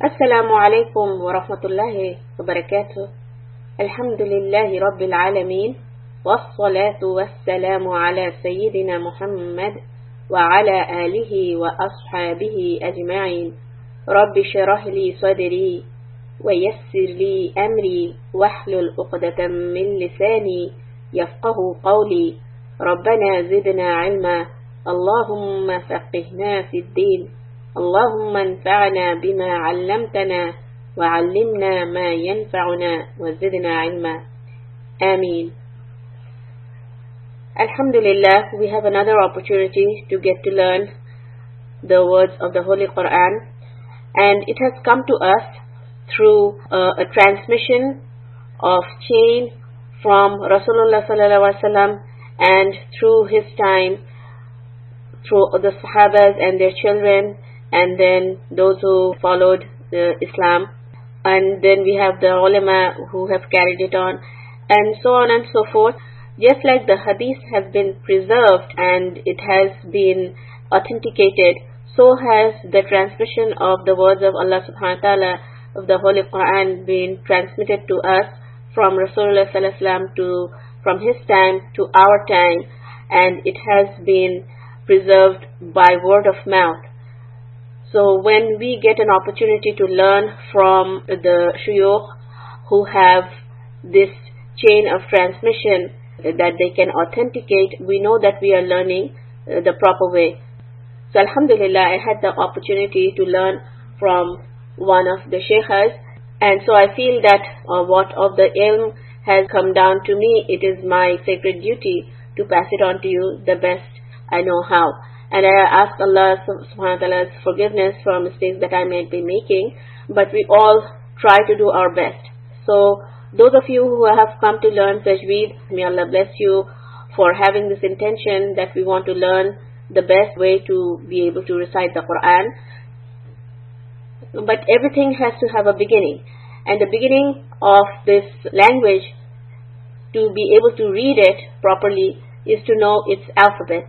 السلام عليكم ورحمة الله وبركاته. الحمد لله رب العالمين، والصلاة والسلام على سيدنا محمد وعلى آله وأصحابه أجمعين. رب اشرح لي صدري ويسر لي أمري واحلل عقدة من لساني يفقه قولي. ربنا زدنا علما، اللهم فقهنا في الدين، اللهم انفعنا بما علمتنا وعلمنا ما ينفعنا وزدنا علما. Ameen. Alhamdulillah, we have another opportunity to get to learn the words of the Holy Quran, and it has come to us through a transmission of chain from Rasulullah sallallahu alaihi wasallam, and through his time, through the Sahabas and their children, and then those who followed Islam, and then we have the ulama who have carried it on, and so on and so forth. Just like the hadith has been preserved and it has been authenticated, so has the transmission of the words of Allah subhanahu wa ta'ala of the Holy Quran been transmitted to us from Rasulullah sallallahu alaihi wasallam from his time to our time, and it has been preserved by word of mouth. So when we get an opportunity to learn from the shuyukh who have this chain of transmission that they can authenticate, we know that we are learning the proper way. So alhamdulillah, I had the opportunity to learn from one of the sheikhs, and so I feel that what of the ilm has come down to me, it is my sacred duty to pass it on to you the best I know how. And I ask Allah subhanahu wa ta'ala's forgiveness for mistakes that I may be making, but we all try to do our best. So those of you who have come to learn Tajweed, may Allah bless you for having this intention that we want to learn the best way to be able to recite the Quran. But everything has to have a beginning, and the beginning of this language, to be able to read it properly, is to know its alphabets.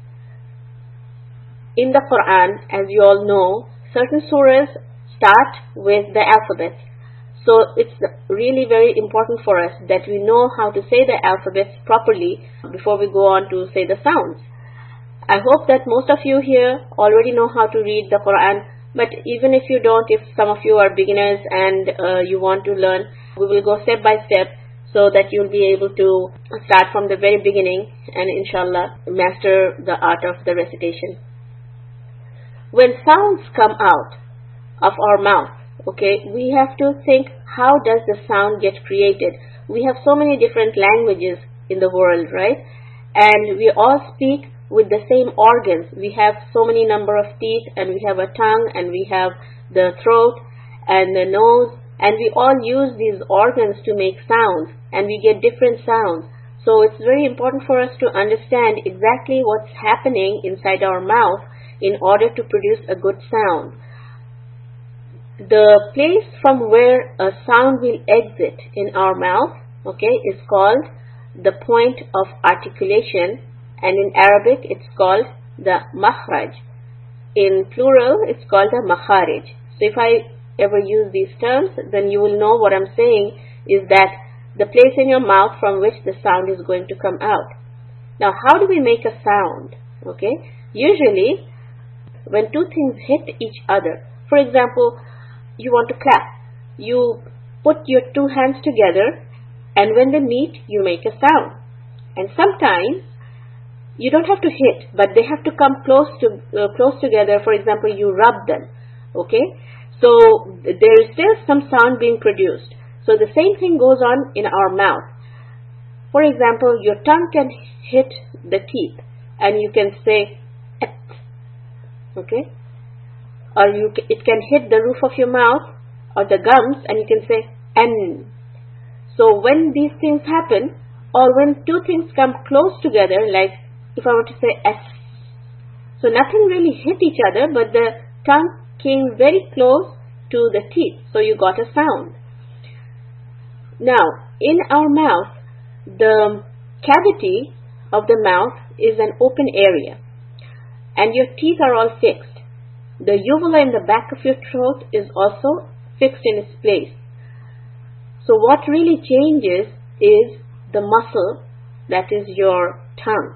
In the Quran, as you all know, certain surahs start with the alphabets. So it's really very important for us that we know how to say the alphabets properly before we go on to say the sounds. I hope that most of you here already know how to read the Quran, but even if you don't, if some of you are beginners and you want to learn, we will go step by step so that you'll be able to start from the very beginning and inshallah master the art of the recitation. When sounds come out of our mouth, okay, we have to think, how does the sound get created? We have so many different languages in the world, right? And we all speak with the same organs. We have so many number of teeth, and we have a tongue, and we have the throat and the nose, and we all use these organs to make sounds, and we get different sounds. So it's very important for us to understand exactly what's happening inside our mouth in order to produce a good sound. The place from where a sound will exit in our mouth, okay, is called the point of articulation, and in Arabic it's called the makhraj. In plural it's called the makharij. So if I ever use these terms, then you will know what I'm saying is that the place in your mouth from which the sound is going to come out. Now, how do we make a sound? Okay, usually when two things hit each other, for example, you want to clap, you put your two hands together, and when they meet, you make a sound. And sometimes you don't have to hit, but they have to come close together. For example, you rub them. Okay, so there is still some sound being produced. So the same thing goes on in our mouth. For example, your tongue can hit the teeth, and you can say et. Okay, or it can hit the roof of your mouth or the gums, and you can say n. So when these things happen, or when two things come close together, like if I were to say s, so nothing really hit each other, but the tongue came very close to the teeth, so you got a sound. Now, in our mouth, the cavity of the mouth is an open area, and your teeth are all fixed. the uvula in the back of your throat is also fixed in its place. So what really changes is the muscle, that is your tongue.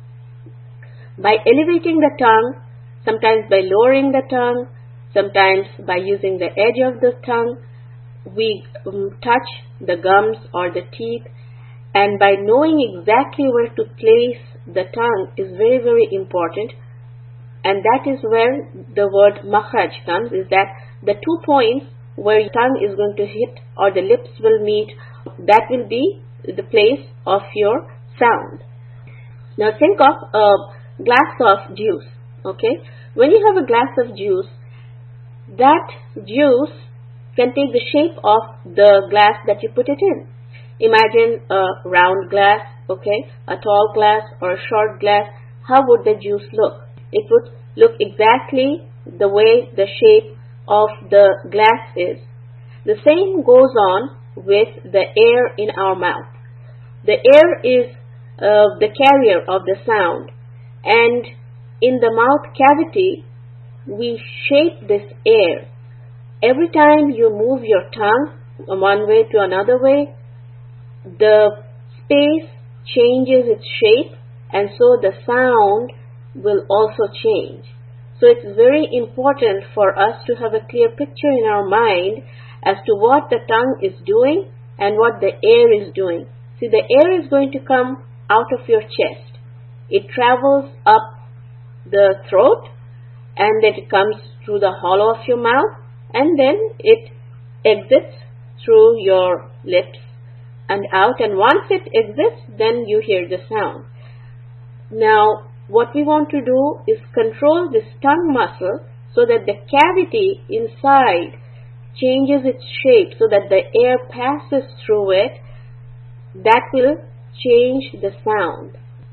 By elevating the tongue, sometimes by lowering the tongue, sometimes by using the edge of the tongue, we touch the gums or the teeth, and by knowing exactly where to place the tongue is very, very important. And that is where the word makhraj comes, is that the 2 points where your tongue is going to hit or the lips will meet, that will be the place of your sound. Now think of a glass of juice, okay? When you have a glass of juice, that juice can take the shape of the glass that you put it in. Imagine a round glass, okay, a tall glass or a short glass. How would the juice look? It would look exactly the way the shape of the glass is. The same goes on with the air in our mouth. The air is the carrier of the sound, and in the mouth cavity we shape this air. Every time you move your tongue one way to another way, the space changes its shape, and so the sound will also change. So it's very important for us to have a clear picture in our mind as to what the tongue is doing and what the air is doing. See, the air is going to come out of your chest. It travels up the throat, and then it comes through the hollow of your mouth, and then it exits through your lips and out, and once it exits, then you hear the sound. Now, what we want to do is control this tongue muscle so that the cavity inside changes its shape so that the air passes through it. That will change the sound.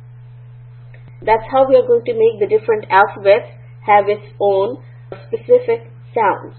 That's how we are going to make the different alphabets have its own specific sounds.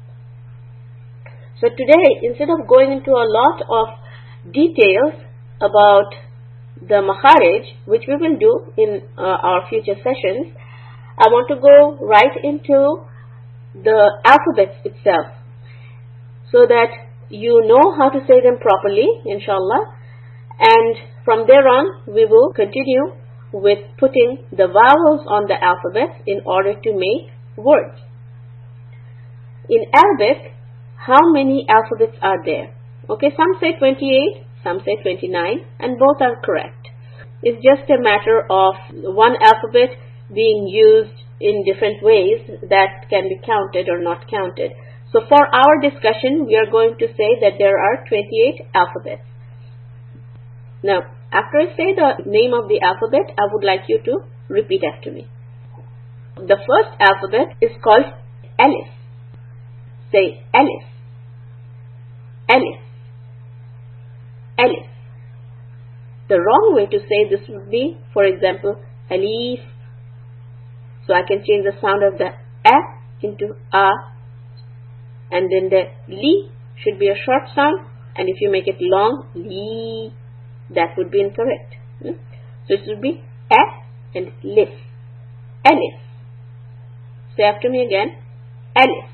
So today, instead of going into a lot of details about the makharij, which we will do in our future sessions, I want to go right into the alphabets itself so that you know how to say them properly, inshallah, and from there on we will continue with putting the vowels on the alphabet in order to make words. In Arabic, how many alphabets are there? Okay, some say 28, some say 29, and both are correct. It's just a matter of one alphabet being used in different ways that can be counted or not counted. So for our discussion, we are going to say that there are 28 alphabets. Now, after I say the name of the alphabet, I would like you to repeat after me. The first alphabet is called Alif. Say Alif. Alif. Alif. The wrong way to say this would be, for example, Alif. So I can change the sound of the A into A, and then the Li should be a short sound, and if you make it long, Li, that would be incorrect. So it would be A and Lif. Alif. Say after me again. Alif.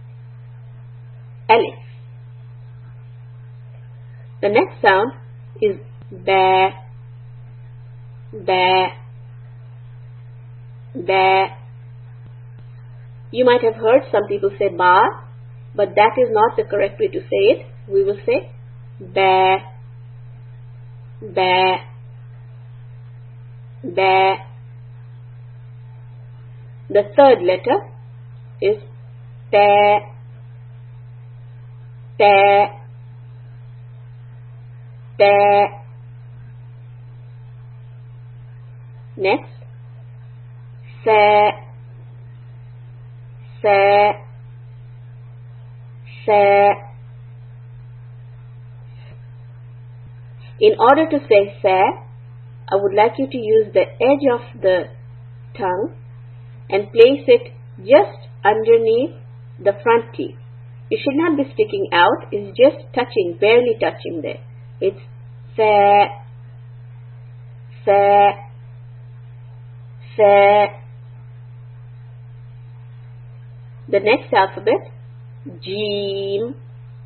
Alif. The next sound is Ba. Ba. Ba. You might have heard some people say Ba, but that is not the correct way to say it. We will say Ba. Ba. Ba. The third letter is Ta. Ta. Ta. Next, Sa. Sa. Sa. In order to say Sa, I would like you to use the edge of the tongue and place it just underneath the front teeth. It should not be sticking out, it's just touching, barely touching there. It's Sa. Sa. Sa. The next alphabet, Jim,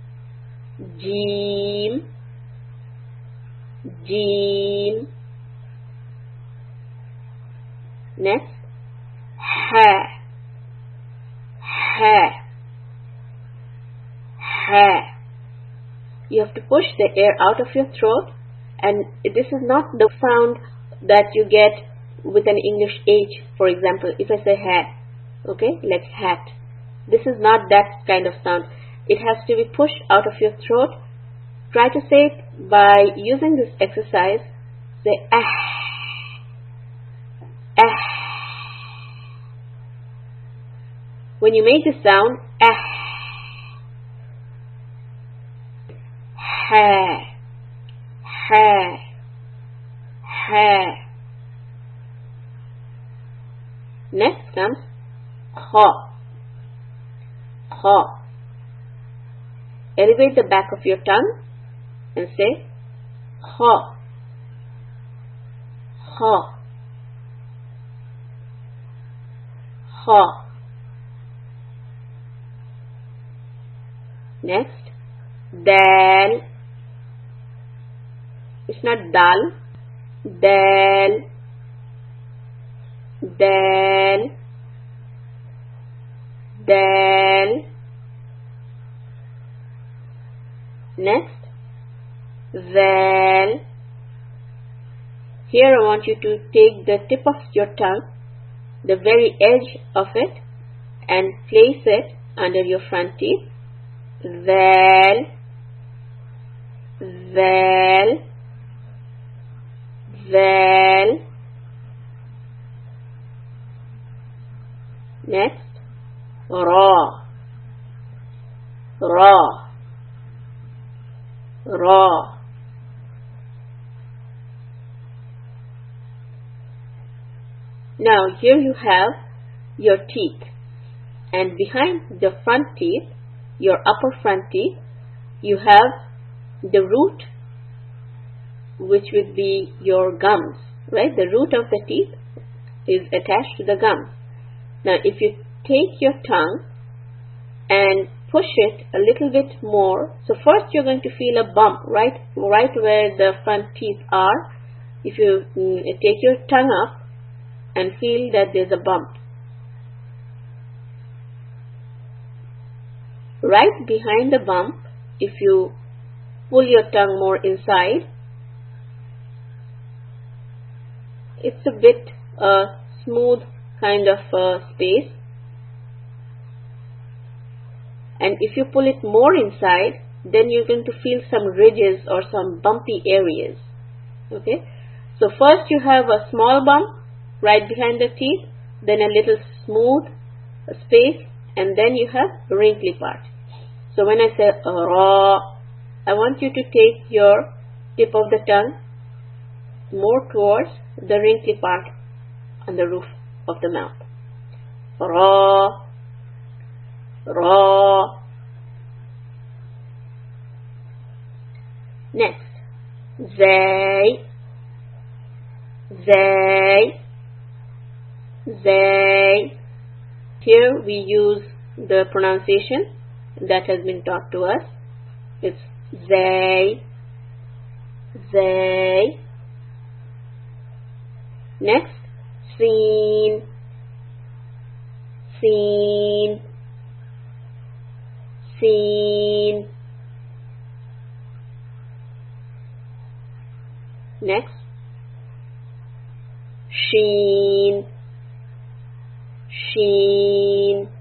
Jim, Jim. Next, Ha, Ha, Ha. You have to push the air out of your throat, and this is not the sound that you get with an English H. For example, if I say hat, okay, like hat, this is not that kind of sound. It has to be pushed out of your throat. Try to say it by using this exercise. Say ah, ah. When you make the sound ah, ha, ha, ha. Next comes ha, ha. Elevate the back of your tongue and say ha, ha, ha. Next, dal. It's not dal. Dal, dal, dal. Next, zal. Here I want you to take the tip of your tongue, the very edge of it, and place it under your front teeth. Zal, zal, zal. Next, ra, ra, ra. Now here you have your teeth, and behind the front teeth, your upper front teeth, you have the root, which would be your gums, right? The root of the teeth is attached to the gums. Now if you take your tongue and push it a little bit more, so first you're going to feel a bump right where the front teeth are. If you take your tongue up and feel that there's a bump. Right behind the bump, if you pull your tongue more inside, it's a bit smooth kind of space, and if you pull it more inside, then you're going to feel some ridges or some bumpy areas. Okay, so first you have a small bump right behind the teeth, then a little smooth space, and then you have a wrinkly part. So when I say ra, I want you to take your tip of the tongue more towards the wrinkly part on the roof of the mouth. Ra, ra. Next, zay, zay, zay. Here we use the pronunciation that has been taught to us. It's zay, zay. Next, seen, seen, seen. Next, sheen, sheen,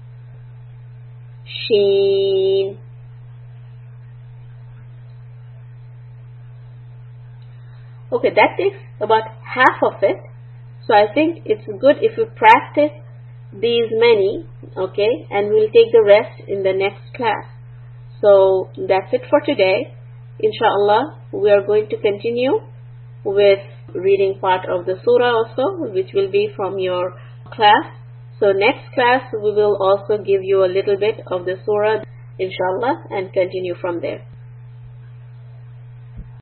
sheen. Okay, that takes about half of it. So I think it's good if you practice these many, okay, and we'll take the rest in the next class. So that's it for today. Inshallah, we are going to continue with reading part of the surah also, which will be from your class. So next class we will also give you a little bit of the surah, inshallah, and continue from there.